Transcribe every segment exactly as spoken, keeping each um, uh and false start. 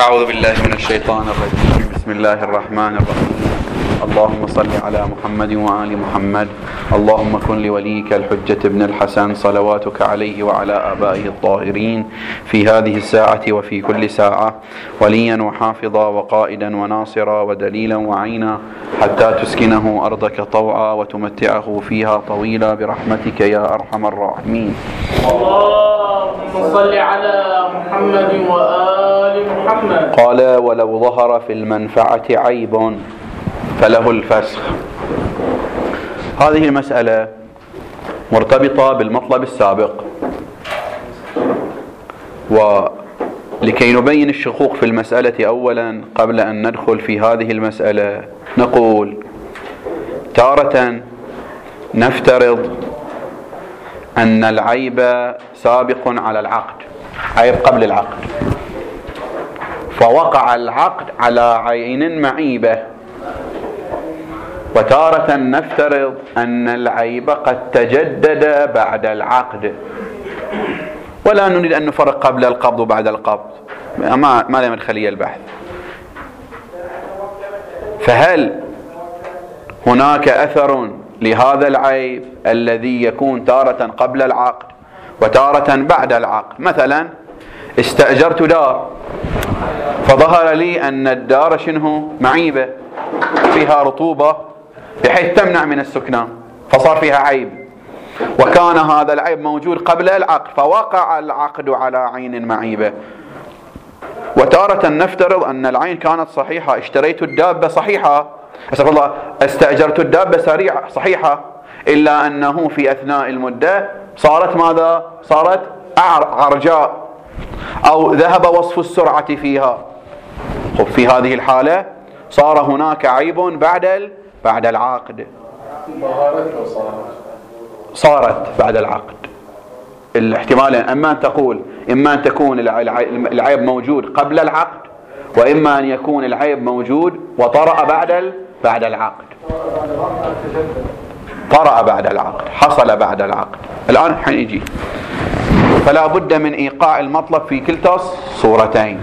أعوذ بالله من الشيطان الرجيم. بسم الله الرحمن الرحيم. اللهم صل على محمد وآل محمد. اللهم كن لوليك الحجة ابن الحسن صلواتك عليه وعلى آبائه الطاهرين في هذه الساعة وفي كل ساعة وليا وحافظا وقائدا وناصرا ودليلا وعينا حتى تسكنه أرضك طوعا وتمتعه فيها طويلا برحمتك يا أرحم الراحمين. اللهم صل على محمد وآل محمد. قال: ولو ظهر في المنفعة عيب فله الفسخ. هذه المسألة مرتبطة بالمطلب السابق، ولكي نبين الشقوق في المسألة أولا قبل أن ندخل في هذه المسألة نقول: تارة نفترض أن العيب سابق على العقد، عيب قبل العقد، فوقع العقد على عين معيبة. وتارة نفترض أن العيب قد تجدد بعد العقد، ولا نريد أن نفرق قبل القبض وبعد القبض، ما ما لم يدخل البحث. فهل هناك أثر لهذا العيب الذي يكون تارة قبل العقد وتارة بعد العقد؟ مثلا استأجرت دار فظهر لي أن الدار شنه معيبة، فيها رطوبة بحيث تمنع من السكنان، فصار فيها عيب، وكان هذا العيب موجود قبل العقد فوقع العقد على عين معيبة. وتارة نفترض أن العين كانت صحيحة، اشتريت الدابة صحيحة، أستغفر الله، استأجرت الدابة سريعة صحيحة، إلا أنه في أثناء المدة صارت ماذا؟ صارت عرجاء أو ذهب وصف السرعة فيها. في هذه الحالة صار هناك عيب بعد بعد العقد. صارت بعد العقد. الاحتمالين: اما ان تقول اما ان تكون العيب موجود قبل العقد، واما ان يكون العيب موجود وطرأ بعد بعد العقد. طرأ بعد العقد، حصل بعد العقد. الان حنيجي، فلا بد من ايقاع المطلب في كلتا الصورتين،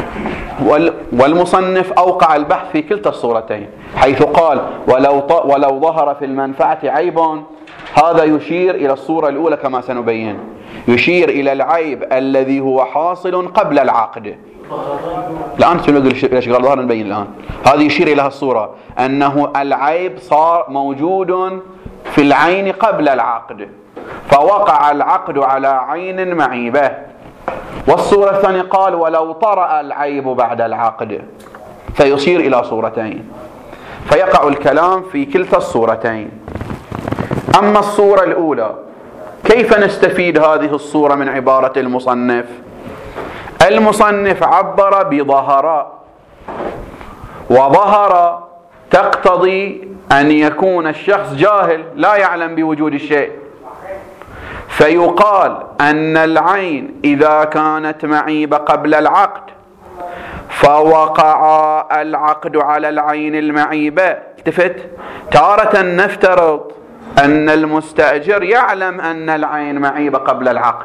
والمصنف أوقع البحث في كلتا الصورتين، حيث قال: ولو ولو ظهر في المنفعة عيب. هذا يشير إلى الصورة الأولى كما سنبين، يشير إلى العيب الذي هو حاصل قبل العقد. الآن سنقول ليش قال ظهر، نبين الآن. هذه يشير إلى الصورة أنه العيب صار موجود في العين قبل العقد، فوقع العقد على عين معيبة. والصورة الثانية قال: ولو طرأ العيب بعد العقد، فيصير إلى صورتين، فيقع الكلام في كلتا الصورتين. أما الصورة الأولى، كيف نستفيد هذه الصورة من عبارة المصنف؟ المصنف عبر بظهر، وظهر تقتضي أن يكون الشخص جاهل لا يعلم بوجود الشيء، فيقال أن العين إذا كانت معيبة قبل العقد فوقع العقد على العين المعيبة. التفت، تارة نفترض أن المستأجر يعلم أن العين معيبة قبل العقد،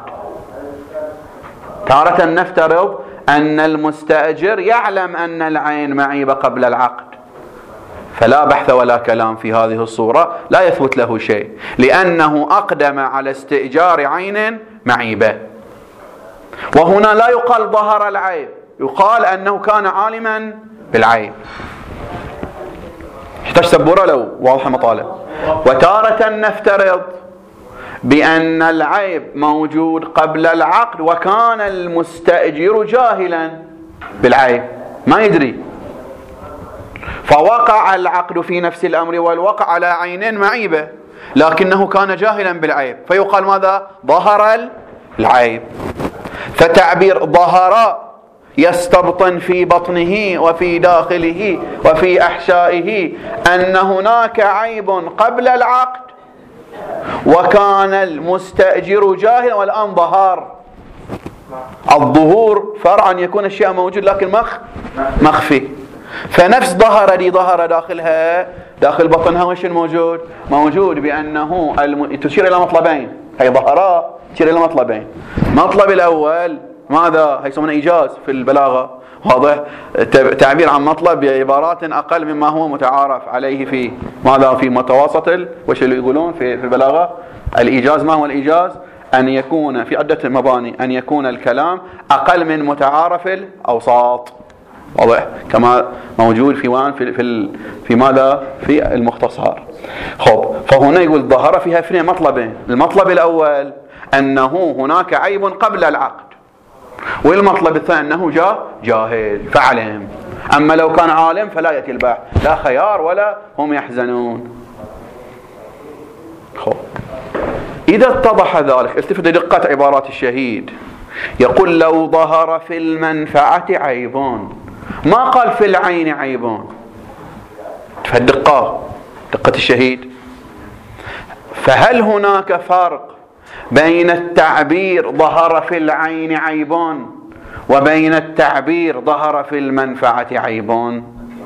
تارة نفترض أن المستأجر يعلم أن العين معيبة قبل العقد، فلا بحث ولا كلام في هذه الصورة، لا يثبت له شيء، لأنه أقدم على استئجار عين معيبة. وهنا لا يقال ظهر العيب، يقال أنه كان عالما بالعيب. يحتاج سبورة لو واضح المطالب. وتارة نفترض بأن العيب موجود قبل العقد وكان المستأجر جاهلا بالعيب، ما يدري، فوقع العقد في نفس الأمر والوقع على عينين معيبة، لكنه كان جاهلا بالعيب، فيقال ماذا؟ ظهر العيب. فتعبير ظهر يستبطن في بطنه وفي داخله وفي أحشائه أن هناك عيب قبل العقد وكان المستأجر جاهلا، والآن ظهر. الظهور فرع أن يكون الشيء موجود لكن مخ مخفي. فنفس ظهر دي ظهر داخلها داخل بطنها وش موجود؟ موجود بأنه الم... تشير إلى مطلبين، هي ظهراء تشير إلى مطلبين. مطلب الأول ماذا يسمونه إيجاز في البلاغة، واضح؟ تعبير عن مطلب بعبارات أقل مما هو متعارف عليه في ماذا في متوسط ال... وش اللي يقولون في في البلاغة الإيجاز. ما هو الإيجاز؟ أن يكون في عدة مباني أن يكون الكلام أقل من متعارف الأوساط، واضح؟ كما موجود في وان في في, في ماذا في المختصر. خب، فهنا يقول ظهر فيها اثنين مطلبين. المطلب الأول أنه هناك عيب قبل العقد، والمطلب الثاني أنه جاء جاهل فعلم. أما لو كان عالم فلا يأتي الباع، لا خيار ولا هم يحزنون. خب، إذا اتضح ذلك التفت دقة عبارات الشهيد. يقول لو ظهر في المنفعة عيب، ما قال في العين عيب. فالدقة دقة الشهيد. فهل هناك فرق بين التعبير ظهر في العين عيب وبين التعبير ظهر في المنفعة عيب؟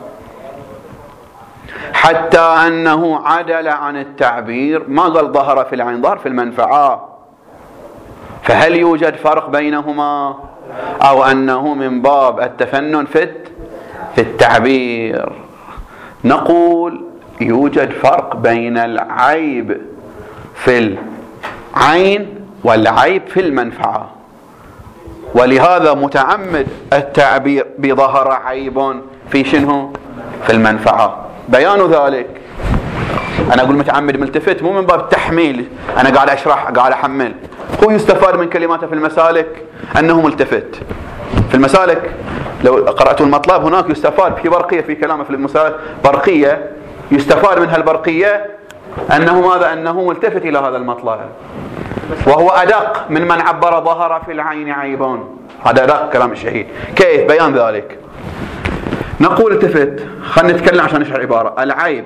حتى أنه عدل عن التعبير، ما قال ظهر في العين، ظهر في المنفعة. فهل يوجد فرق بينهما، أو أنه من باب التفنن في في التعبير؟ نقول يوجد فرق بين العيب في العين والعيب في المنفعة، ولهذا متعمد التعبير بظهر عيب في شنو؟ في المنفعة. بيان ذلك أنا أقول متعمد ملتفت مو من باب التحميل، أنا قاعد أشرح قاعد أحمل. هو يستفاد من كلماته في المسالك أنه ملتفت. في المسالك لو قرأتوا المطلب هناك يستفاد في برقية في كلامه في المسالك برقية، يستفاد من هالبرقية أنه ماذا؟ أنه ملتفت إلى هذا المطلب، وهو أدق من من عبر ظهر في العين عيب. هذا أدق كلام الشهيد. كيف بيان ذلك؟ نقول التفت، خلينا نتكلم عشان نشرح العبارة. العيب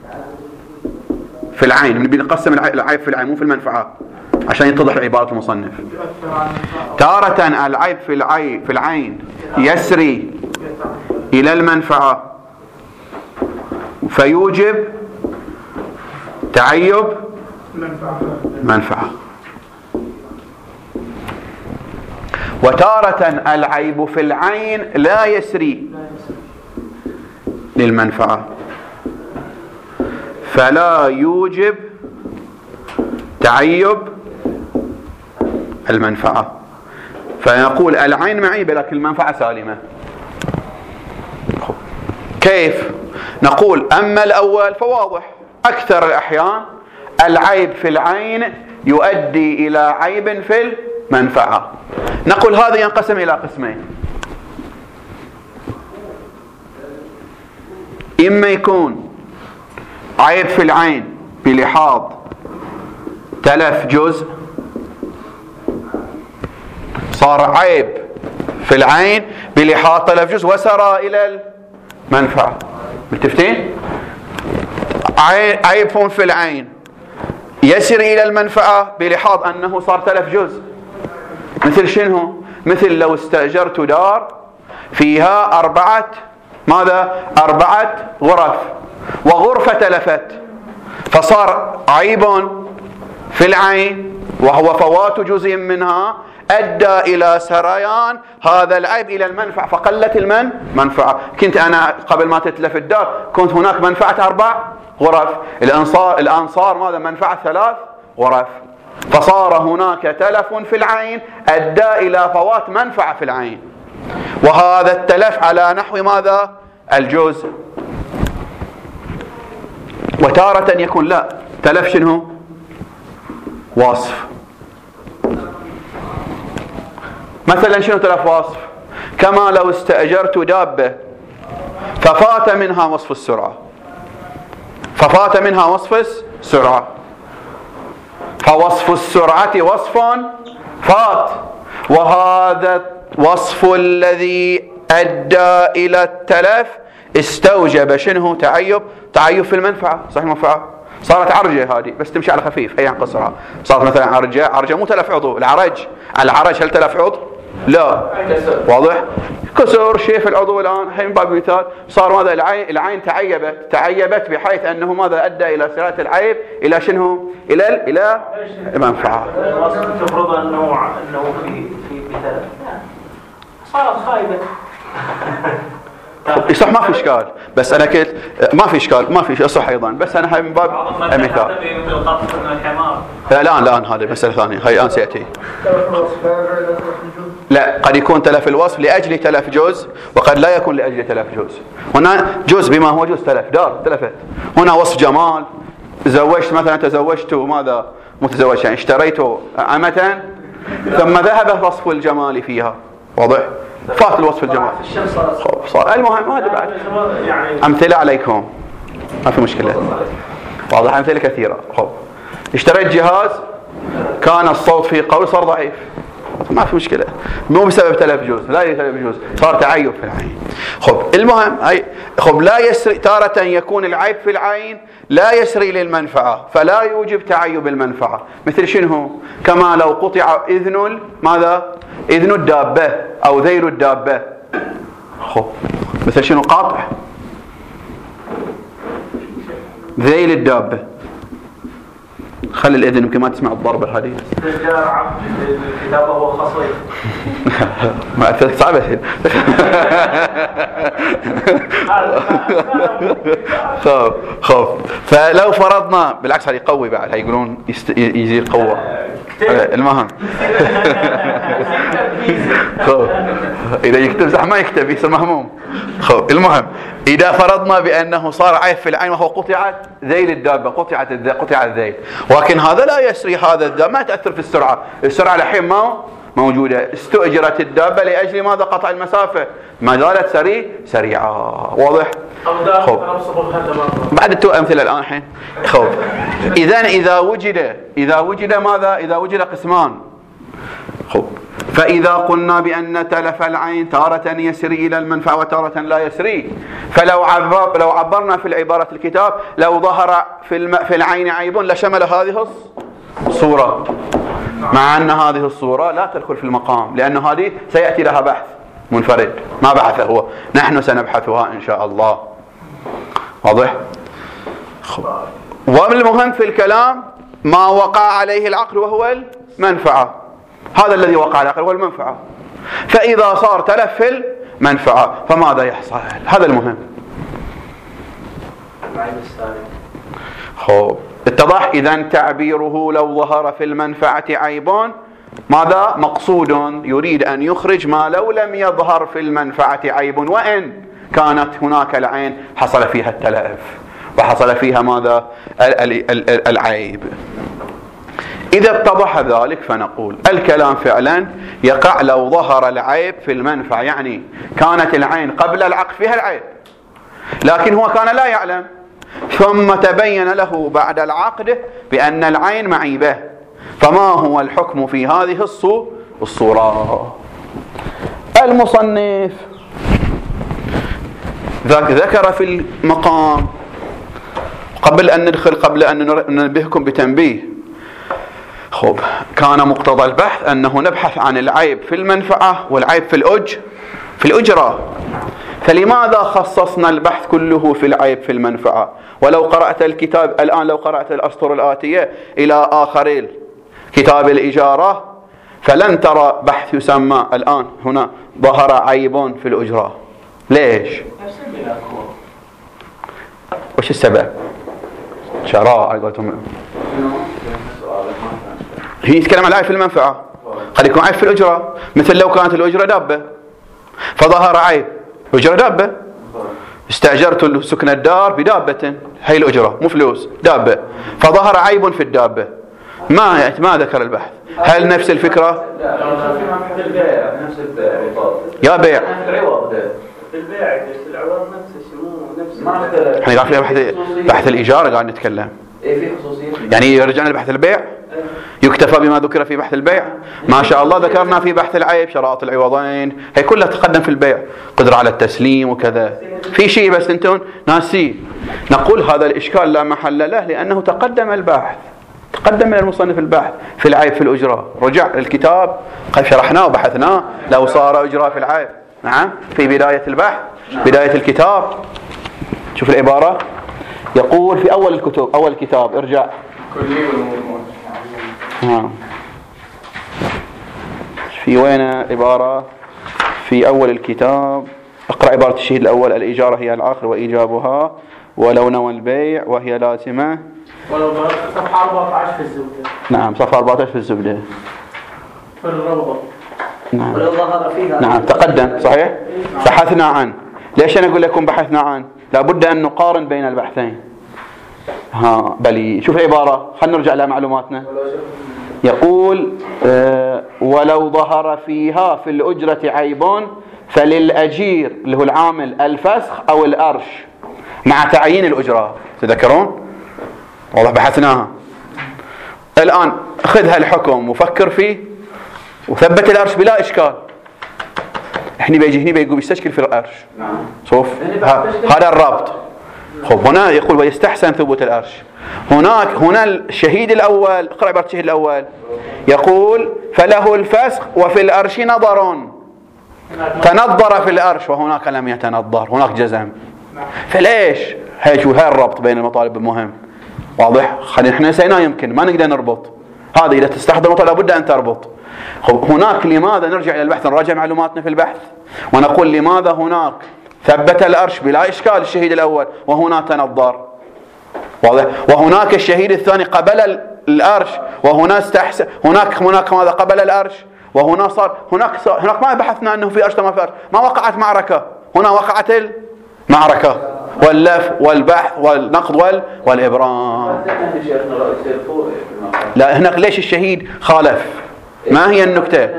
في العين، نبي نقسم العيب في العين مو في المنفعة عشان يتضح عبارة المصنف. تارة العيب في العين في العين يسري إلى المنفعة فيوجب تعيب منفعة، وتارة العيب في العين لا يسري للمنفعة فلا يوجب تعيب المنفعة. فنقول العين معيبة لكن المنفعة سالمة. كيف؟ نقول أما الأول فواضح، أكثر الأحيان العيب في العين يؤدي إلى عيب في المنفعة. نقول هذا ينقسم إلى قسمين، إما يكون عيب في العين بلحاظ تلف جزء، صار عيب في العين بلحاظ تلف جزء وسرى إلى المنفعة. متفقين؟ عيب في العين يسر إلى المنفعة بلحاظ أنه صار تلف جزء. مثل شنو؟ مثل لو استأجرت دار فيها أربعة ماذا؟ أربعة غرف، وغرفة تلفت، فصار عيب في العين وهو فوات جزء منها أدى إلى سريان هذا العيب إلى المنفعة فقلت المن منفعة. كنت أنا قبل ما تتلف الدار كنت هناك منفعة أربع غرف، الأنصار الأنصار ماذا؟ منفعة ثلاث غرف، فصار هناك تلف في العين أدى إلى فوات منفعة في العين، وهذا التلف على نحو ماذا؟ الجزء. وتارة يكون لا تلف شنو؟ وصف. مثلا شنو تلف وصف؟ كما لو استأجرت دابة ففات منها وصف السرعة، ففات منها وصف السرعة، فوصف السرعة وصف فات، وهذا وصف الذي أدى إلى التلف استوجب شنو؟ تعيب تعيب في المنفعة. صحيح المنفعة صارت عرجة هذه بس تمشي على خفيف، هي قصرها. صارت مثلا عرجة، عرجة مو تلف عضو، العرج العرج هل تلف عضو؟ لا. واضح؟ كسر شيء في العضو الآن. هي من باب مثال صار ماذا؟ العين العين تعيبت تعيبت بحيث أنه ماذا؟ أدى إلى سرعة العيب إلى شنو؟ إلى إلى المنفعة. تفرض أنه أنه في في مثال صارت خايبة. يصح ما في اشكال، بس انا قلت ما في اشكال، ما في يصح ايضا، بس انا هاي من باب المثال. لا الان الان هذه مساله ثانيه، هاي الان سياتي. لا، قد يكون تلف الوصف لاجل تلف جزء، وقد لا يكون لاجل تلف جزء. هنا جزء بما هو جزء تلف، دار تلفت. هنا وصف جمال، تزوجت مثلا، تزوجت ماذا متزوج، يعني اشتريت عمة ثم ذهب وصف الجمال فيها، واضح؟ فات الوصف الجمال. صار المهم هذا بعد امثله عليكم، ما في مشكله، واضح؟ امثله كثيره. خب اشتريت جهاز كان الصوت فيه قوي صار ضعيف، ما في مشكله، مو بسبب تلف جزء، لا تلف جزء، صار تعيب في العين. خب المهم هي خب لا يسري، تارة يكون العيب في العين لا يسري للمنفعه فلا يوجب تعيب المنفعه. مثل شنو؟ كما لو قطع اذن ماذا؟ اذن الدابه او ذيل الدابه. خب مثل شنو؟ قاطع ذيل الدابه، خلي الاذن يمكن ما تسمع الضربه هذه. استئجار عقد الكتابه هو خصيص. ما أثرت صعبة. خوف خوف فلو فرضنا بالعكس هذه يقوي بعد، هيقولون يزيد قوة. المهم خوف إذا يكتب صح ما يكتب يصير مهموم. خوف المهم إذا فرضنا بأنه صار عيب في العين وهو قطعت ذيل الدابة، قطعت قطع الذيل، ولكن هذا لا يسري، هذا الدابة ما تأثر في السرعة، السرعة الحين ما موجودة، استؤجرت الدابة لأجل ماذا؟ قطع المسافة، ما زالت سريع سريعة، واضح؟ خب بعد التو أمثلة الآن الحين. خب إذن إذا وجد إذا وجد ماذا؟ إذا وجد قسمان. خب فإذا قلنا بأن تلف العين تارة يسري إلى المنفعة وتارة لا يسري، فلو عبر لو عبرنا في العبارة الكتاب لو ظهر في الم في العين عيب لشمل هذه الصورة، مع أن هذه الصورة لا تدخل في المقام، لأن هذه سيأتي لها بحث منفرد ما بحثه هو، نحن سنبحثها إن شاء الله، واضح؟ والمهم في الكلام ما وقع عليه العقل وهو المنفعة، هذا الذي وقع على العقل هو المنفعة. فإذا صار تلف في المنفعة فماذا يحصل؟ هذا المهم. خب اتضح إذن تعبيره لو ظهر في المنفعة عيب ماذا؟ مقصود، يريد أن يخرج ما لو لم يظهر في المنفعة عيب وإن كانت هناك العين حصل فيها التلف وحصل فيها ماذا؟ العيب. إذا اتضح ذلك فنقول الكلام فعلا يقع لو ظهر العيب في المنفعة، يعني كانت العين قبل العقد فيها العيب لكن هو كان لا يعلم، ثم تبين له بعد العقد بأن العين معيبة، فما هو الحكم في هذه الصورة؟ المصنف ذكر في المقام قبل أن ندخل قبل أن ننبهكم بتنبيه. خب كان مقتضى البحث أنه نبحث عن العيب في المنفعة والعيب في الأج في الأجرة، فلماذا خصصنا البحث كله في العيب في المنفعة؟ ولو قرأت الكتاب الآن، لو قرأت الأسطر الآتية إلى آخر كتاب الإجارة فلن ترى بحث يسمى الآن هنا ظهر عيب في الأجرة. ليش؟ وش السبب؟ شراء قلتم هي يتكلم عن العيب في المنفعة، قد يكون عيب في الأجرة، مثل لو كانت الأجرة دابة فظهر عيب، أجرة دابة، استأجرت سكن الدار بدابة، هي الأجرة مو فلوس، دابة، فظهر عيب في الدابة، ما ما ذكر البحث. هل نفس الفكرة؟ يا بيع البيع العوض نفس الشيء، احنا قاعد في بحث بحث الإيجار قاعد نتكلم، يعني يرجعنا لبحث البيع، يكتفى بما ذكر في بحث البيع. ما شاء الله ذكرنا في بحث العيب شراط العوضين، هي كلها تقدم في البيع، قدرة على التسليم وكذا، في شيء بس انتم ناسيه. نقول هذا الإشكال لا محل له لأنه تقدم البحث، تقدم من المصنف البحث في العيب في الأجرة، رجع الكتاب قد شرحناه وبحثناه لو صار أجرة في العيب، نعم في بداية البحث بداية الكتاب. شوف العبارة يقول في أول الكتب أول الكتاب، ارجع ها في وين عبارة في أول الكتاب اقرأ عبارة الشهيد الأول: الإجارة هي العقد وإيجابها ولو نوى البيع وهي لازمة. ولو صفحة أربعة عشر في الزبدة. نعم صفحة أربعة عشر في الزبدة. في الروضة. نعم. ولو ظهر فيها. نعم تقدم صحيح. بحثنا عنه. ليش أنا أقول لكم بحثنا عنه؟ لابد أن نقارن بين البحثين. ها بلي شوف العبارة، خلينا نرجع إلى معلوماتنا. يقول أه ولو ظهر فيها في الأجرة عيب فللأجير اللي هو العامل الفسخ أو الأرش مع تعيين الأجرة. تذكرون؟ واضح بحثناها. الآن خذ هالحكم وفكر فيه وثبت الأرش بلا إشكال. احنا بيجي هنا بيقول بيستشكل في الأرش. شوف هذا الرابط. خب هنا يقول ويستحسن ثبوت الأرش. هناك هنا الشهيد الأول، اقرأ عبارة الشهيد الأول، يقول فله الفسخ وفي الأرش نظر، تنظر في الأرش وهناك لم يتنظر، هناك جزم. فليش؟ هاي شو هاي الربط بين المطالب مهم. واضح؟ خلينا احنا نسينا يمكن ما نقدر نربط. هذا إذا تستحضر مطالب لابد أن تربط. هناك لماذا نرجع إلى البحث، نراجع معلوماتنا في البحث ونقول لماذا هناك ثبت الأرش بلا إشكال الشهيد الأول وهنا تنظر. واضح؟ وهناك الشهيد الثاني قبل الأرش وهنا استحسن، هناك هناك ماذا قبل الأرش وهنا صار هناك صار هناك ما بحثنا أنه في أرش ما في أرش، ما وقعت معركة، هنا وقعت المعركة واللف والبحث والنقد وال والإبرام. لا هناك ليش الشهيد خالف؟ ما هي النكتة؟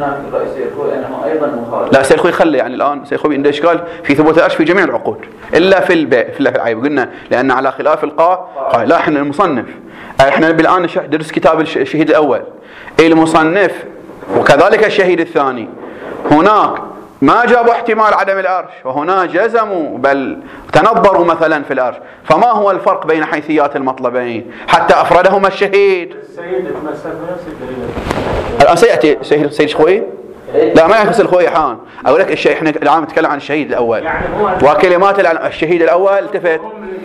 لا سيد خوي خلي يعني الآن سيد خوي عنده إشكال في ثبوت الأرش في جميع العقود إلا في البيع في العيب. قلنا لأن على خلاف القاء لا احنا المصنف احنا بالآن ندرس كتاب الشهيد الأول، المصنف وكذلك الشهيد الثاني هناك ما جابوا احتمال عدم الأرش وهنا جزموا بل تنظروا مثلا في الأرش. فما هو الفرق بين حيثيات المطلبين حتى أفردهما الشهيد؟ السيد تمسك بنفس الدليل. الآن سيأتي سيد سيد الخوي. لا ما يخص الخوي حان. أقول لك الشيء احنا الآن نتكلم عن الشهيد الأول يعني وكلمات الشهيد الأول التفت.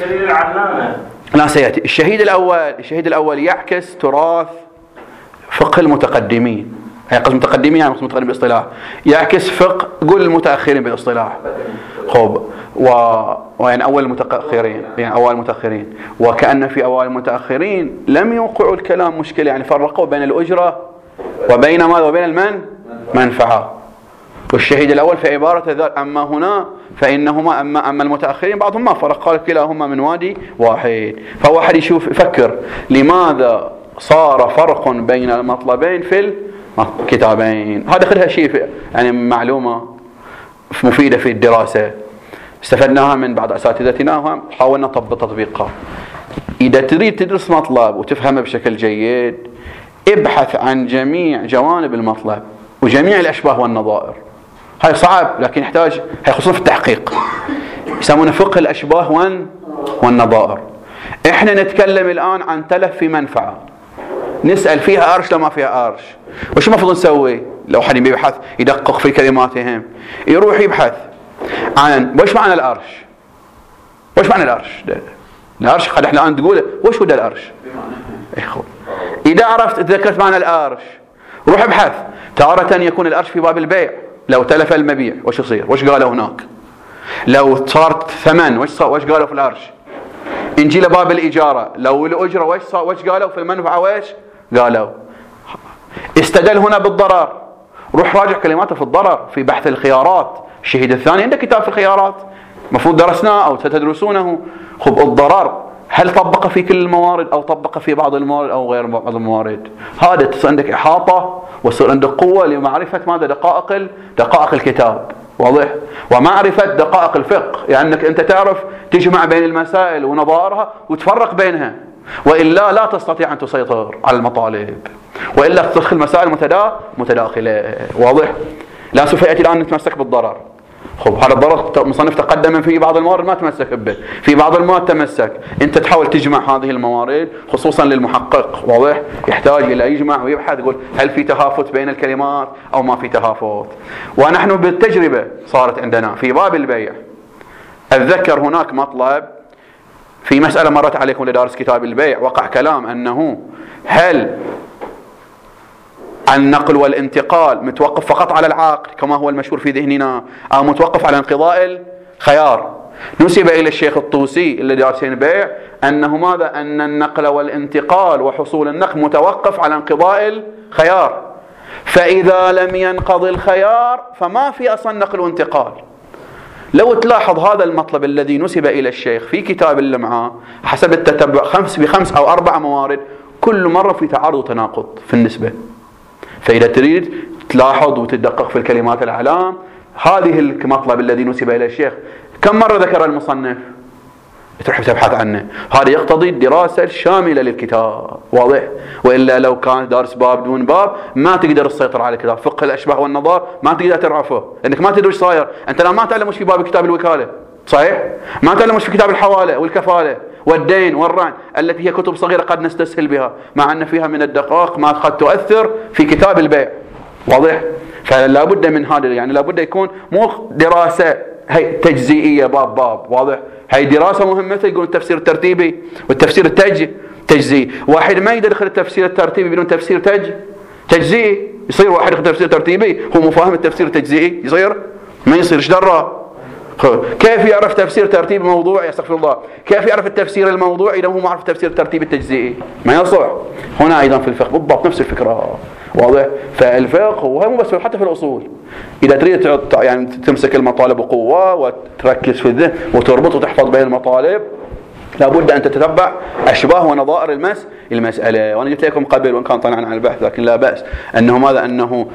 لا سيأتي الشهيد الأول. الشهيد الأول يعكس تراث فقه المتقدمين. هي قسم متقدمين يعني قسم متقدم بالاصطلاح، يعكس فقه قول المتأخرين بالاصطلاح. خب و... ويعني أول المتأخرين يعني أول المتأخرين وكأن في أول المتأخرين لم يوقعوا الكلام مشكلة، يعني فرقوا بين الأجرة وبين ماذا وبين المن منفعة. والشهيد الأول في عبارة ذات أما هنا فإنهما أما أما المتأخرين بعضهم ما فرق، قال كلاهما من وادي واحد. فواحد يشوف يفكر لماذا صار فرق بين المطلبين في الكتابين. هذا خلها شيء يعني معلومة مفيدة في الدراسة استفدناها من بعض أساتذتنا وحاولنا نطبق تطبيقها. إذا تريد تدرس مطلب وتفهمه بشكل جيد ابحث عن جميع جوانب المطلب وجميع الأشباه والنظائر. هاي صعب لكن يحتاج، هاي خصوصا في التحقيق يسمونه فقه الأشباه والنظائر. احنا نتكلم الآن عن تلف في منفعة، نسأل فيها أرش لو ما فيها أرش، وش المفروض نسوي؟ لو حد يبحث يدقق في كلماتهم يروح يبحث عن وش معنى الأرش، وش معنى الأرش ده؟ الأرش قد احنا الآن تقول وش هو ده الأرش؟ إذا عرفت تذكرت معنى الأرش روح ابحث. تارة يكون الأرش في باب البيع، لو تلف المبيع وش يصير؟ وش قالوا هناك؟ لو صارت ثمن وش وش قالوا في الأرش؟ نجي لباب الإجارة، لو الأجرة وش وش قالوا في المنفعة؟ وش قالوا؟ استدل هنا بالضرر، روح راجع كلماته في الضرر في بحث الخيارات. الشهيد الثاني عنده كتاب في الخيارات مفروض درسناه أو ستدرسونه. خب الضرر هل طبق في كل الموارد أو طبق في بعض الموارد أو غير بعض الموارد؟ هذا تصير عندك إحاطة ويصير عندك قوة لمعرفة ماذا دقائق دقائق الكتاب. واضح؟ ومعرفة دقائق الفقه، يعني أنك أنت تعرف تجمع بين المسائل ونظائرها وتفرق بينها، وإلا لا تستطيع أن تسيطر على المطالب، وإلا تدخل مسائل متدا متداخلة. واضح؟ لا سوف يأتي الآن نتمسك بالضرر. خب هذا الضرر مصنف تقدم في بعض الموارد ما تمسك به، في بعض الموارد تمسك. أنت تحاول تجمع هذه الموارد خصوصا للمحقق. واضح؟ يحتاج إلى يجمع ويبحث يقول هل في تهافت بين الكلمات أو ما في تهافت. ونحن بالتجربة صارت عندنا في باب البيع أتذكر هناك مطلب في مسألة مرت عليكم لدارس كتاب البيع، وقع كلام أنه هل عن النقل والانتقال متوقف فقط على العقد كما هو المشهور في ذهننا، أو متوقف على انقضاء الخيار. نسب إلى الشيخ الطوسي اللي دارسين بيع أنه ماذا؟ أن النقل والانتقال وحصول النقل متوقف على انقضاء الخيار، فإذا لم ينقضي الخيار فما في أصلا نقل وانتقال. لو تلاحظ هذا المطلب الذي نسب إلى الشيخ في كتاب اللي معاه حسب التتبع خمس بخمس أو أربع موارد، كل مرة في تعارض وتناقض في النسبة. فإذا تريد تلاحظ وتدقق في الكلمات الأعلام، هذه المطلب الذي نسب إلى الشيخ كم مرة ذكر المصنف؟ تروح تبحث عنه. هذا يقتضي الدراسة الشاملة للكتاب، واضح؟ وإلا لو كان دارس باب دون باب ما تقدر تسيطر على الكتاب. فقه الأشباه والنظائر ما تقدر تعرفه، لأنك ما تدري وش صاير. أنت الآن ما تعلم وش في باب كتاب الوكالة، صحيح؟ ما تعلم وش في كتاب الحوالة والكفالة والدين والرهن، التي هي كتب صغيرة قد نستسهل بها، مع أن فيها من الدقائق ما قد تؤثر في كتاب البيع، واضح؟ فلا بد من هذا، يعني لا بد يكون مو دراسة هي تجزئية باب باب، واضح؟ هي دراسة مهمة. يقول التفسير الترتيبي والتفسير التجزئي تجزئي. واحد ما يقدر يدخل التفسير الترتيبي بدون تفسير تج تجزئي. يصير واحد يدخل تفسير ترتيبي هو مو فاهم التفسير التجزئي؟ يصير ما يصير. ايش دره؟ كيف يعرف تفسير ترتيب موضوعي؟ استغفر الله. كيف يعرف التفسير الموضوعي اذا هو ما عرف تفسير الترتيب التجزئي؟ ما يصح. هنا ايضا في الفقه بالضبط نفس الفكره، واضح؟ فالفقه وهي مو بس حتى في الاصول، اذا تريد يعني تمسك المطالب بقوه وتركز في الذهن وتربط وتحفظ بين المطالب، لابد ان تتتبع اشباه ونظائر المس المساله. وانا قلت لكم قبل وان كان طلعنا عن البحث لكن لا باس انه ماذا؟ انه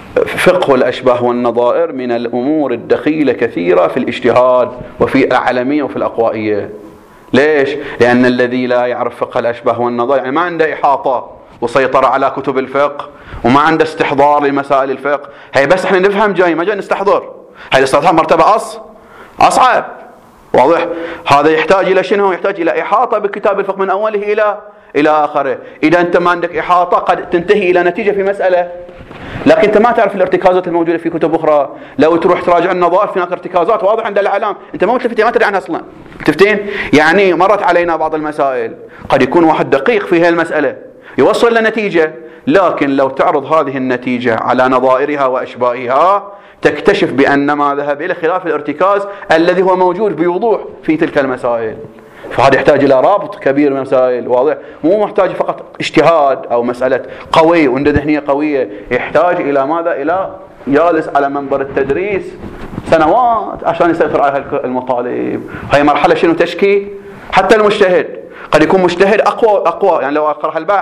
فقه الأشباه والنظائر من الأمور الدخيلة كثيرة في الاجتهاد وفي الأعلمية وفي الأقوائية. ليش؟ لأن الذي لا يعرف فقه الأشباه والنظائر يعني ما عنده إحاطة وسيطرة على كتب الفقه وما عنده استحضار لمسائل الفقه. هي بس احنا نفهم جاي ما جاي نستحضر. هي الاستحضار مرتبة أص أصعب، واضح؟ هذا يحتاج إلى شنو؟ يحتاج إلى إحاطة بكتاب الفقه من أوله إلى إلى آخره. إذا أنت ما عندك إحاطة قد تنتهي إلى نتيجة في مسألة، لكن انت ما تعرف الارتكازات الموجوده في كتب اخرى. لو تروح تراجع النظائر في هناك ارتكازات واضح عند الاعلام انت ما متلفتين ما تدري عنها اصلا. تفتين؟ يعني مرت علينا بعض المسائل قد يكون واحد دقيق في هذه المساله يوصل لنتيجه، لكن لو تعرض هذه النتيجه على نظائرها واشبائها تكتشف بان ما ذهب الى خلاف الارتكاز الذي هو موجود بوضوح في تلك المسائل. فهذا يحتاج إلى رابط كبير من المسائل، واضح؟ مو محتاج فقط اجتهاد أو مسألة قوي وعنده ذهنية قوية، يحتاج إلى ماذا؟ إلى جالس على منبر التدريس سنوات عشان يسيطر على المطالب. هاي مرحلة شنو تشكي؟ حتى المجتهد قد يكون مجتهد أقوى أقوى يعني لو أقرأ البحث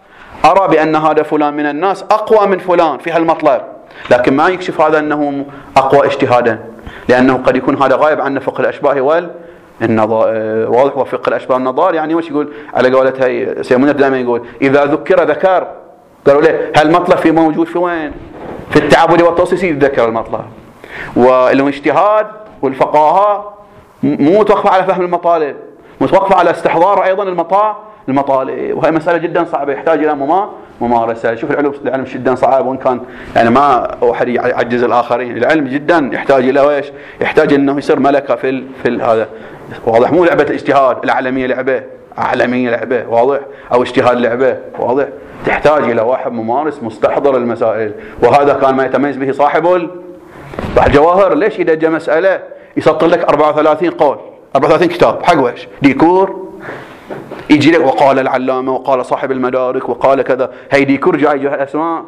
أرى بأن هذا فلان من الناس أقوى من فلان في هالمطلب، لكن ما يكشف هذا أنه أقوى اجتهادا، لأنه قد يكون هذا غايب عنه فقه الأشباه وال النظائر، واضح؟ وفقه الأشباه والنظائر يعني وش يقول على قولة هي سيمونر دائما يقول إذا ذكر ذكر. قالوا ليه؟ هالمطلب في موجود في وين؟ في التعبد والتوصيصي يذكر المطلب. والاجتهاد والفقاهة مو متوقفة على فهم المطالب، متوقفة على استحضار أيضا المطالب المطالب وهي مسألة جدا صعبة يحتاج إلى ممارسة. شوف العلم العلم جدا صعب، وإن كان يعني ما أحد يعجز الآخرين. العلم جدا يحتاج إلى ويش؟ يحتاج إنه يصير ملكة في ال في ال هذا، واضح؟ مو لعبة الاجتهاد العالمية لعبة عالمية لعبة، واضح؟ أو اجتهاد لعبة، واضح؟ تحتاج إلى واحد ممارس مستحضر المسائل، وهذا كان ما يتميز به صاحب الجواهر. ليش إذا جاء مسألة يسطر لك أربعة وثلاثين قول أربعة وثلاثين كتاب حق ويش؟ ديكور يجي لك وقال العلامة وقال صاحب المدارك وقال كذا، هي ديكور جاي جاي اسماء.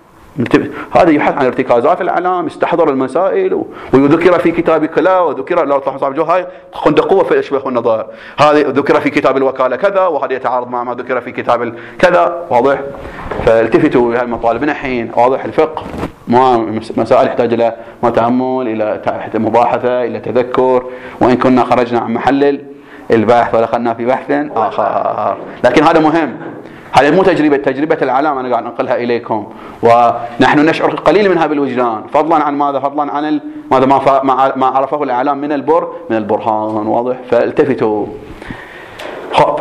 هذا يبحث عن ارتكازات الاعلام، يستحضر المسائل ويذكر في كتاب كذا وذكر لو تلاحظ صاحب هاي عنده قوه في الاشباه والنظائر، هذا ذكر في كتاب الوكاله كذا وهذا يتعارض مع ما ذكر في كتاب كذا، واضح؟ فالتفتوا لهالمطالب الحين، واضح؟ الفقه ما مسائل يحتاج الى تامل، الى مباحثه، الى تذكر، وان كنا خرجنا عن محل البحث ودخلنا في بحث آخر، لكن هذا مهم. هذه مو تجربة تجربة العلام أنا قاعد أنقلها إليكم، ونحن نشعر قليل منها بالوجدان، فضلا عن ماذا؟ فضلا عن ال... ماذا ما ما عرفه الإعلام من البر من البرهان، واضح؟ فالتفتوا. خب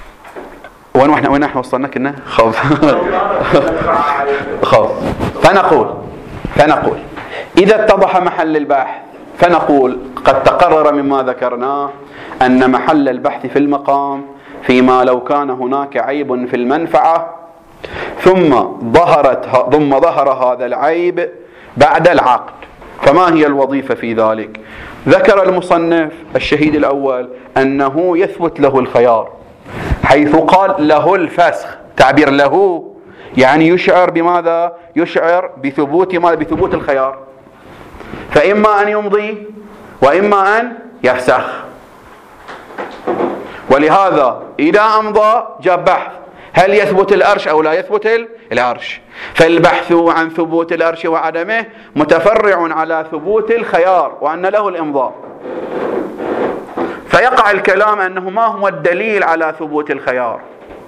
وين احنا وين احنا وصلنا كنا؟ خب خب فنقول فنقول إذا اتضح محل البحث فنقول قد تقرر مما ذكرناه أن محل البحث في المقام فيما لو كان هناك عيب في المنفعة ثم ظهرت ثم ظهر هذا العيب بعد العقد، فما هي الوظيفة في ذلك؟ ذكر المصنف الشهيد الأول أنه يثبت له الخيار، حيث قال له الفسخ. تعبير له يعني يشعر بماذا؟ يشعر بثبوت ماذا؟ بثبوت الخيار، فإما أن يمضي وإما أن يفسخ. ولهذا إذا أمضى جاب بحث هل يثبت الأرش أو لا يثبت الأرش، فالبحث عن ثبوت الأرش وعدمه متفرع على ثبوت الخيار وأن له الإمضاء. فيقع الكلام أنه ما هو الدليل على ثبوت الخيار؟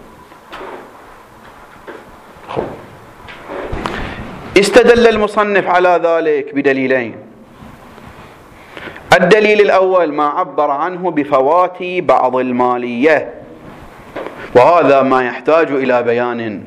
استدل المصنف على ذلك بدليلين. الدليل الأول ما عبر عنه بفوات بعض المالية، وهذا ما يحتاج إلى بيان.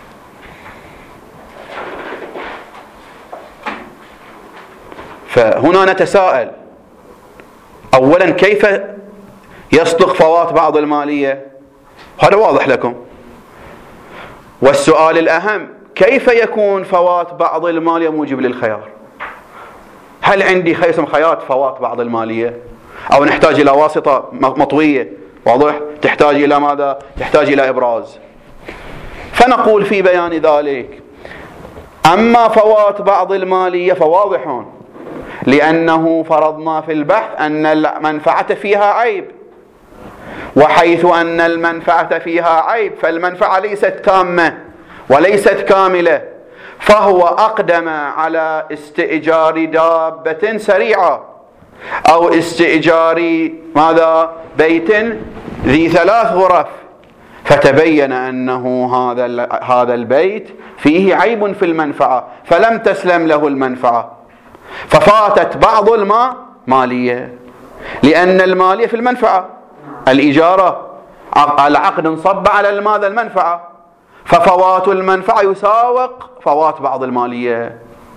فهنا نتساءل أولا كيف يصدق فوات بعض المالية؟ هذا واضح لكم. والسؤال الأهم كيف يكون فوات بعض المالية موجب للخيار؟ هل عندي خيسم خيات فوات بعض المالية، أو نحتاج إلى واسطة مطوية واضح تحتاج إلى ماذا؟ تحتاج إلى إبراز. فنقول في بيان ذلك أما فوات بعض المالية فواضح، لأنه فرضنا في البحث أن المنفعة فيها عيب، وحيث أن المنفعة فيها عيب فالمنفعة ليست تامة وليست كاملة، فهو أقدم على استئجار دابة سريعة أو استئجار ماذا؟ بيت ذي ثلاث غرف، فتبين أنه هذا هذا البيت فيه عيب في المنفعة فلم تسلم له المنفعة، ففاتت بعض الماء مالية، لأن المالية في المنفعة، الإجارة العقد انصب على ماذا؟ المنفعة، ففوات المنفعة يساوق فوات بعض المالية.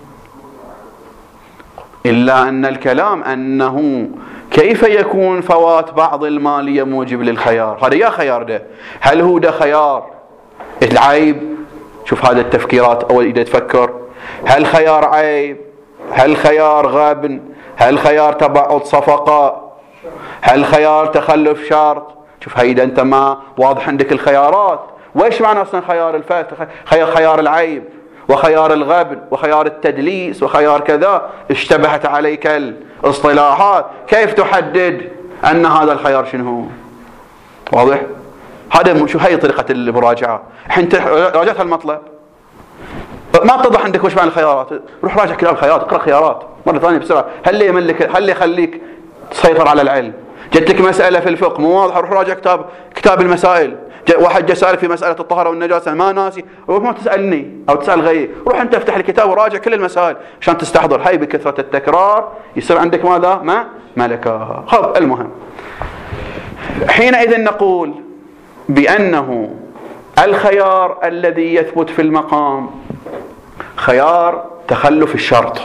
إلا أن الكلام أنه كيف يكون فوات بعض المالية موجب للخيار؟ هذا يا خيار ده، هل هو ده خيار العيب؟ شوف هذا التفكيرات أول إذا تفكر، هل خيار عيب؟ هل خيار غبن؟ هل خيار تبعض صفقة؟ هل خيار تخلف شرط؟ شوف هيدا أنت ما واضح عندك الخيارات، وإيش معنى أصلا خيار الفات؟ خيار العيب وخيار الغبن وخيار التدليس وخيار كذا، اشتبهت عليك الاصطلاحات، كيف تحدد أن هذا الخيار شنو؟ واضح؟ هذا شو هي طريقة المراجعة. حين راجعت المطلب ما اتضح عندك وش معنى الخيارات، روح راجع كتاب الخيارات، اقرأ خيارات مرة ثانية بسرعة. هل يملك هل يخليك تسيطر على العلم؟ جتك مسألة في الفقه مو واضحة، روح راجع كتاب كتاب المسائل. واحد جاء سأل في مسألة الطهارة والنجاسة ما ناسي، روح ما تسألني أو تسأل غيري، روح أنت افتح الكتاب وراجع كل المسائل عشان تستحضر. هاي بكثرة التكرار يصير عندك ماذا؟ ما ملكة. خب المهم حينئذ نقول بأنه الخيار الذي يثبت في المقام خيار تخلف الشرط،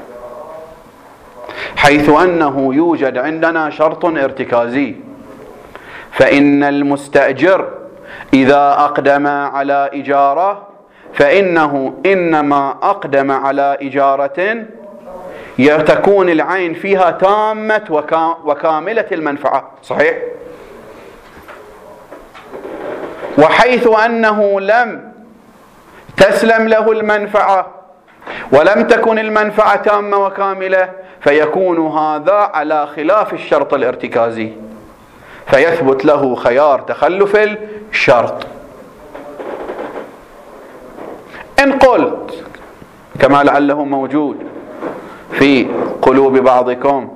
حيث أنه يوجد عندنا شرط ارتكازي، فإن المستأجر إذا أقدم على إجارة فإنه إنما أقدم على إجارة تكون العين فيها تامة وكاملة المنفعة، صحيح؟ وحيث أنه لم تسلم له المنفعة ولم تكن المنفعة تامة وكاملة فيكون هذا على خلاف الشرط الارتكازي، فيثبت له خيار تخلف الشرط. إن قلت كما لعله موجود في قلوب بعضكم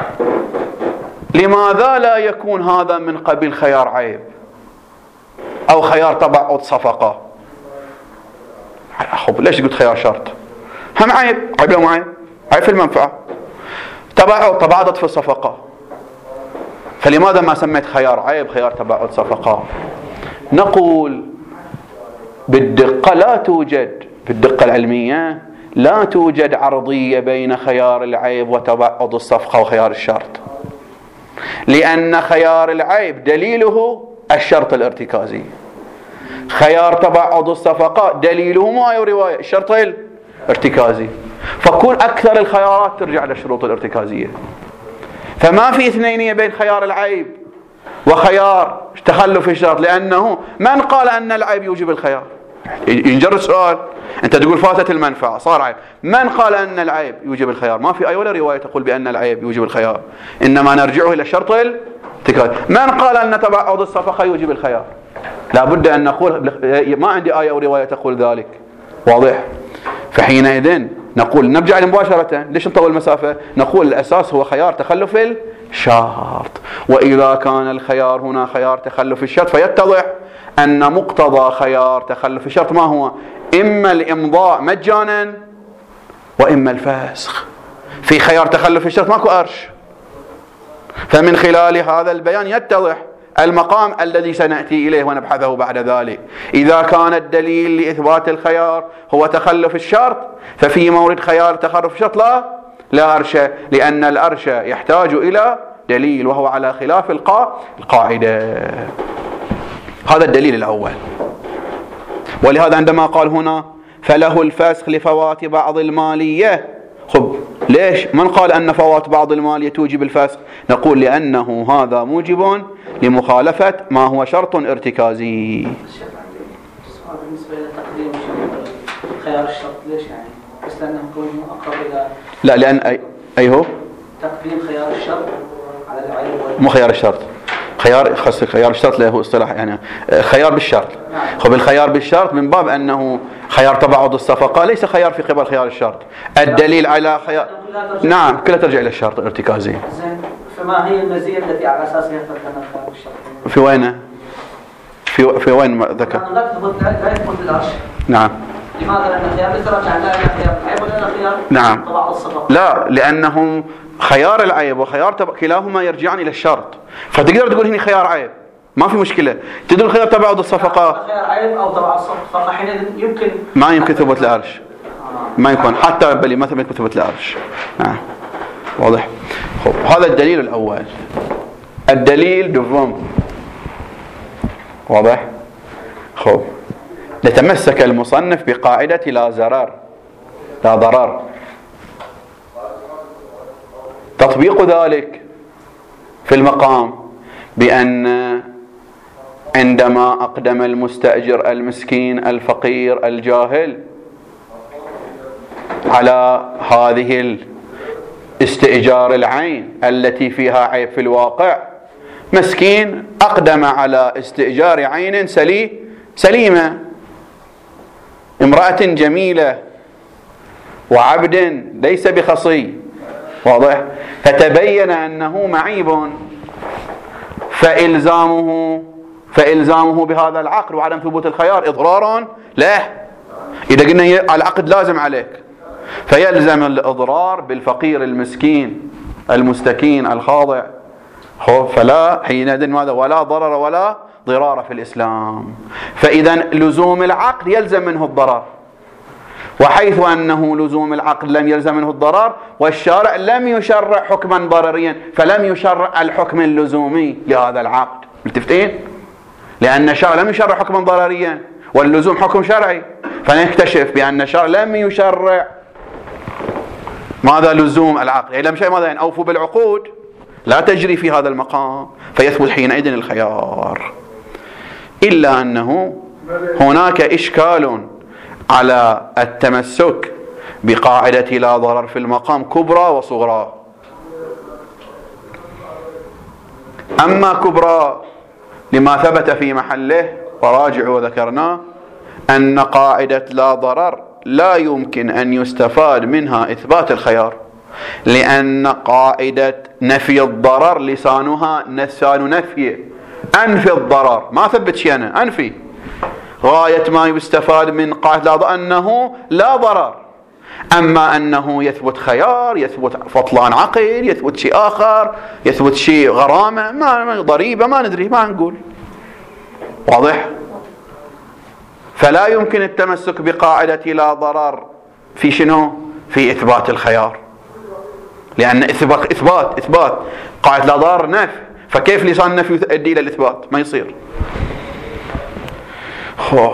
لماذا لا يكون هذا من قبيل خيار عيب أو خيار تبعض صفقة؟ خب ليش قلت خيار شرط؟ هم عيب، عيب لو عيب، عيب في المنفعة، تبعض تبعضت في الصفقة، فلماذا ما سميت خيار عيب خيار تبعض صفقة؟ نقول بالدقة لا توجد، بالدقة العلمية لا توجد عرضية بين خيار العيب وتبعض الصفقة وخيار الشرط، لأن خيار العيب دليله الشرط الارتكازي، خيار تبعض الصفقات دليله ما أي رواية الشرط الارتكازي، فكل أكثر الخيارات ترجع للشروط الارتكازية. فما في اثنينية بين خيار العيب وخيار تخلف الشرط، لأنه من قال أن العيب يوجب الخيار؟ ينجر السؤال، أنت تقول فاتت المنفعة صار عيب، من قال أن العيب يوجب الخيار؟ ما في أي ولا رواية تقول بأن العيب يوجب الخيار، إنما نرجعه إلى الشرط الارتكازي. من قال أن تبعض الصفقة يوجب الخيار؟ لا بد أن نقول ما عندي آية أو رواية تقول ذلك، واضح؟ فحينئذ نقول نرجع مباشرة، ليش نطول المسافة؟ نقول الأساس هو خيار تخلف الشرط، وإذا كان الخيار هنا خيار تخلف الشرط فيتضح أن مقتضى خيار تخلف الشرط ما هو؟ إما الإمضاء مجانا وإما الفسخ. في خيار تخلف الشرط ماكو أرش، فمن خلال هذا البيان يتضح المقام الذي سنأتي إليه ونبحثه بعد ذلك. إذا كان الدليل لإثبات الخيار هو تخلف الشرط، ففي مورد خيار تخلف الشرط لا لا أرش، لأن الأرش يحتاج إلى دليل وهو على خلاف القاعدة. هذا الدليل الأول. ولهذا عندما قال هنا فله الفسخ لفوات بعض المالية، خب ليش من قال أن فوات بعض المالية توجب الفسخ؟ نقول لأنه هذا موجب لمخالفة ما هو شرط ارتكازي. بالنسبة لتقديم خيار الشرط ليش يعني؟ بس لأنه يكون أقرب إلى لا لأن أي, أي هو تقديم خيار الشرط على العيب مو خيار الشرط، خيار خاص خيار الشرط له هو اصطلاح يعني خيار بالشرط. خب الخيار بالشرط من باب أنه خيار تبعض الصفقة ليس خيار في قبل خيار الشرط. الدليل على خيار نعم كلها ترجع إلى الشرط الارتكازي. زين، فما هي المزية التي على أساسها يثبت لنا خيار الشرط؟ في وينه؟ في في وين ذكر؟ لا يثبت لا يثبت العرش. نعم. لماذا؟ لأن خيار يترجع لا إلى خيار العيب ولا إلى خيار نعم. تبعض الصفقة. لا، لأنهم خيار العيب وخيار تبع كلاهما يرجعان إلى الشرط، فتقدر تقول هنا خيار عيب ما في مشكلة، تقول خيار تبعض الصفقة خيار عيب أو تبع الصفقة حينئذ يمكن ما يمكن ثبوت العرش، ما يكون حتى بل ما يمكن ثبوت العرش. نعم واضح. خب هذا الدليل الأول. الدليل دوم واضح. خب لتمسك المصنف بقاعدة لا ضرر لا ضرر. تطبيق ذلك في المقام بأن عندما أقدم المستأجر المسكين الفقير الجاهل على هذه استئجار العين التي فيها عيب في الواقع، مسكين أقدم على استئجار عين سلي سليمة، امرأة جميلة وعبد ليس بخصي، واضح، فتبين أنه معيب، فإلزامه فإلزامه بهذا العقد وعدم ثبوت الخيار إضرار له. إذا قلنا العقد لازم عليك فيلزم الإضرار بالفقير المسكين المستكين الخاضع، فلا حينئذ ماذا؟ ولا ضرر ولا ضرار في الإسلام. فإذا لزوم العقد يلزم منه الضرر، وحيث أنه لزوم العقد لم يلزم منه الضرر والشارع لم يشرع حكما ضرريا فلم يشرع الحكم اللزومي لهذا العقد. متفقين؟ لأن الشارع لم يشرع حكما ضرريا واللزوم حكم شرعي، فنكتشف بأن الشارع لم يشرع ماذا؟ لزوم العقد، يعني لم يشرع ماذا؟ يعني أوفوا بالعقود، لا تجري في هذا المقام، فيثبت حينئذ الخيار. إلا أنه هناك إشكال على التمسك بقاعدة لا ضرر في المقام كبرى وصغرى. أما كبرى لما ثبت في محله وراجع وذكرناه أن قاعدة لا ضرر لا يمكن أن يستفاد منها إثبات الخيار، لأن قاعدة نفي الضرر لسانها لسان نفي، أنفي الضرر، ما ثبت شيء أنا أنفي. غاية ما يستفاد من قاعدة لا ضرر أنه لا ضرر، أما أنه يثبت خيار، يثبت فطلان عقد، يثبت شيء آخر، يثبت شيء غرامة، ما ضريبة، ما ندري، ما نقول. واضح؟ فلا يمكن التمسك بقاعدة لا ضرر في شنو؟ في إثبات الخيار، لأن إثبات إثبات إثبات قاعدة لا ضرر نفي، فكيف لسان النفي يؤدي إلى الإثبات؟ ما يصير. خوب.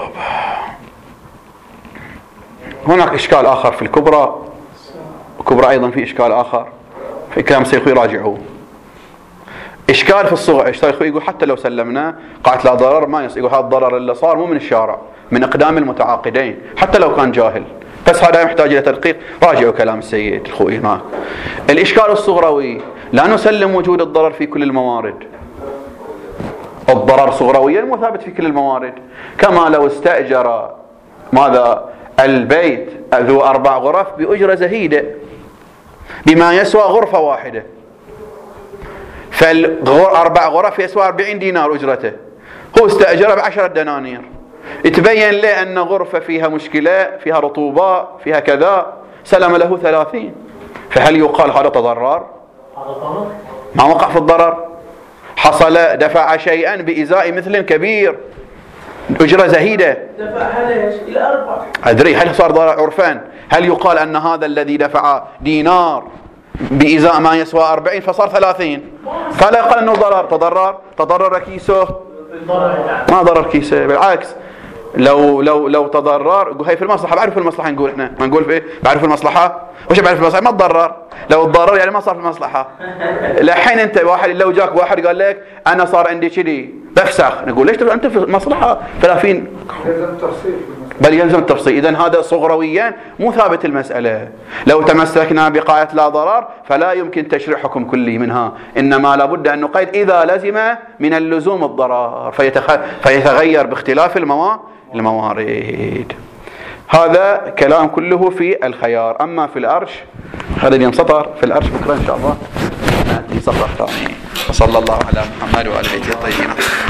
هناك إشكال آخر في الكبرى، الكبرى أيضا في إشكال آخر في كلام سيخوي راجعوه. إشكال في الصغر، سيخوي يقول حتى لو سلمنا قاعدة لا ضرر ما يصير، يقول هذا الضرر اللي صار مو من الشارع، من إقدام المتعاقدين حتى لو كان جاهل، بس هذا يحتاج إلى تدقيق، راجعوا كلام السيد الخوئي معه. الإشكال الصغروي لا نسلم وجود الضرر في كل الموارد، الضرر صغرويا مو ثابت في كل الموارد، كما لو استأجر ماذا البيت ذو أربع غرف بأجرة زهيدة بما يسوى غرفة واحدة، فالأربع غرف يسوى أربعين دينار أجرته، هو استأجره بعشرة دنانير، يتبين له أن غرفة فيها مشكلة، فيها رطوبة، فيها كذا، سلم له ثلاثين، فهل يقال هذا تضرر؟ ما وقع في الضرر، حصل دفع شيئا بإزاء مثل كبير أجرة زهيدة، دفعها ليش؟ إلى أربعة. أدري هل صار ضرر عرفان؟ هل يقال أن هذا الذي دفع دينار بإزاء ما يسوى أربعين فصار ثلاثين؟ فلا يقال أنه ضرر، تضرر تضرر كيسه، ما ضرر كيسه، بالعكس لو لو لو تضرر يقول هي في المصلحة، بعرف المصلحة، نقول احنا ما نقول في ايه؟ بعرف المصلحة، وش بعرف المصلحة؟ ما تضرر، لو تضرر يعني ما صار في المصلحة. الحين انت واحد لو جاك واحد قال لك انا صار عندي كذي بفسخ، نقول ليش انت في المصلحة ثلاثين؟ يلزم تفصيل، بل يلزم التفصيل. إذن هذا صغرويا مو ثابت المسألة. لو تمسكنا بقاعدة لا ضرر فلا يمكن تشريع حكم كلي منها، إنما لابد أن نقيد إذا لزم من اللزوم الضرر فيتخ... فيتغير باختلاف الموا... الموارد. هذا كلام كله في الخيار. أما في الأرش خلينا ينسطر في الأرش بكرة إن شاء الله نأتي سطر ثاني. وصلى الله على محمد وآله الطيبين.